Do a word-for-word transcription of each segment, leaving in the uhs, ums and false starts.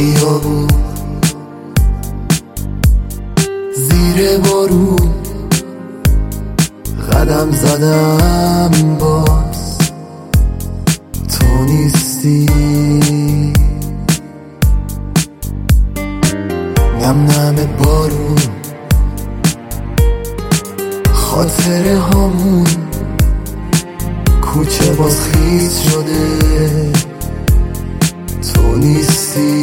خیابون زیر بارون قدم زدم، باز تو نیستی. نم نم بارون خاطره هامون، کوچه باز خیس شده، تو نیستی.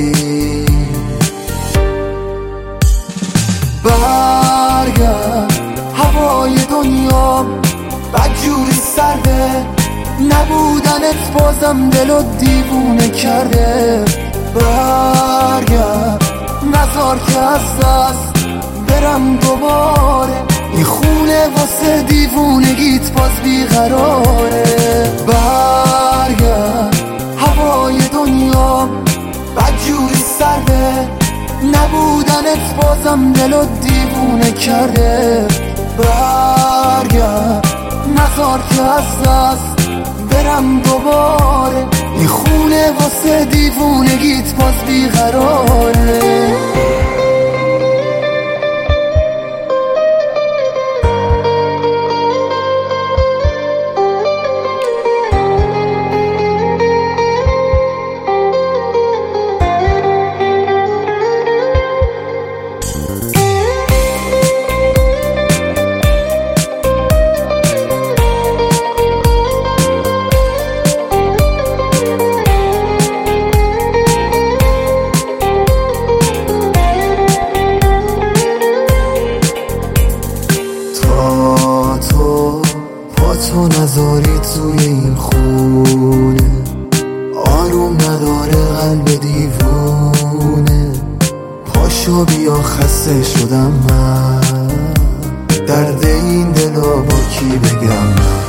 برگرد، هوای دنیا بدجوری سرده، نبودنت بازم دلو دیوونه کرده. برگرد، نذار که از دست برم دوباره، این خونه واسه دیوونگیت باز بیقراره. برگرد، هوای دنیا بدجوری سرده، نبودنت بازم دلو دیوونه کرده. برگرد، نذار که از دست برم دوباره، این خونه واسه دیوونگیت باز بیقراره. تو نذاری توی این خونه، آروم نداره قلب دیوونه. پاشو بیا، خسته شدم من، درد این دلا با کی بگم من.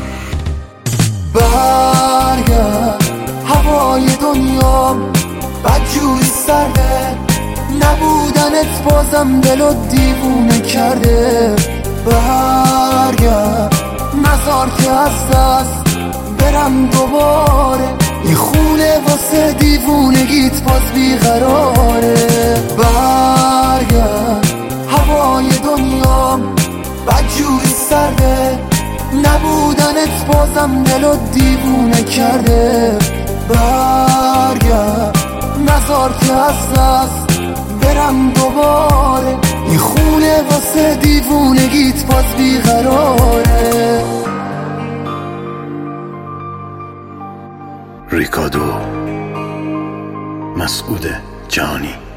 برگرد، هوای دنیا بدجوری سرده، نبودنت بازم دلو دیوونه کرده. برگرد، نذار که از دست برم دوباره، این خونه واسه دیوونگیت باز بیقراره. برگرد، هوای دنیا بدجوری سرده، نبودنت بازم دلو دیوونه کرده. برگرد، نذار که از دست برم دوباره، این خونه واسه دیوونگیت باز بیقراره. ریکادو مسعود جانی.